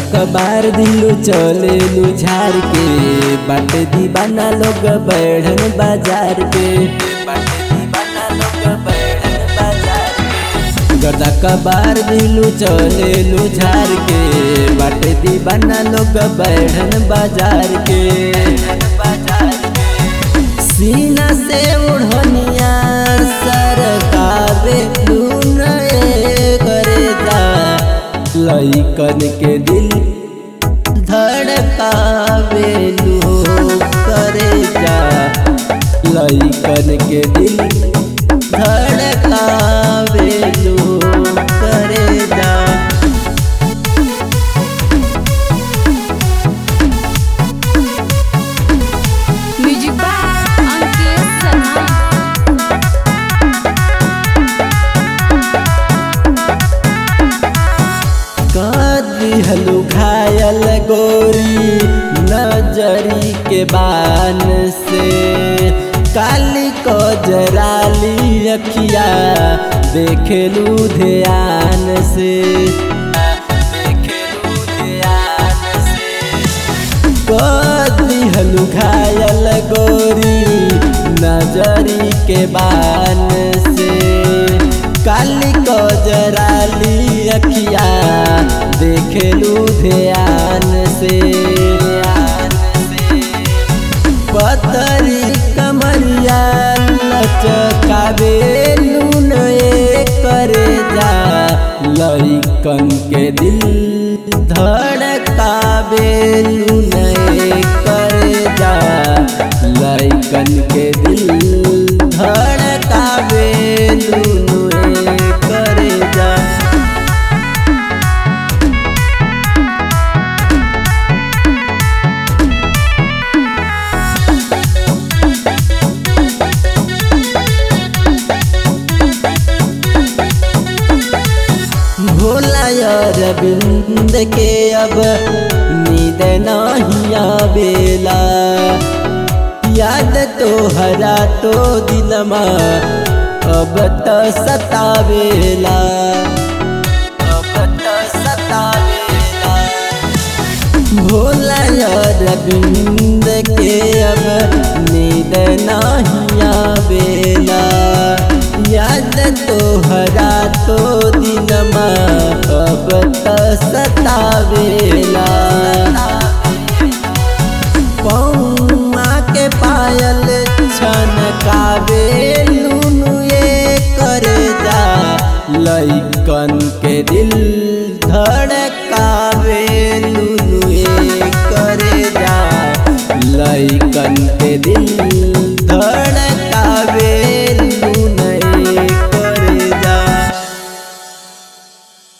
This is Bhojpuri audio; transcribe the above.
कबार दिलू चलेलू झार के बाटे दीवाना लोग बढ़न बाजार के बाटे दीवाना लोग बढ़न बाजार के गर्दा कबार दिलू चलेलू झार के बाटे दीवाना लोग बढ़न बाजार के सीना से उड़निया सरकावे करे जा लइकन के दिल धड़कावेलू करे जा लइकन के दिल धड़कावेलू करे जा। Music by Ankit Sharma. हलू घायल गोरी नजरी के बान से काली को जराली अखिया देखेलू ध्यान से हलू घायल गोरी नजरी के बान से काली को जराली अखिया देखेलू ध्यान से पतरी कमरिया लचकावेलू नए करे जा लइकन के दिल धड़कावेलू नए करे जा लइकन के दिल धड़कावेलू नए करे जा। भोला अरविंद के अब नींद नहीं आवेला याद तो हरा तो दिलमा अब तो सतावेला भोला अरविंद के अब नींद नहीं आवेला याद तो हरा तो दिनमा अब तो सतावेला पौआ के पायल छनकावेलू ये करे जा लइकन के दिल धड़कावेलू ये करे जा लइकन के दिल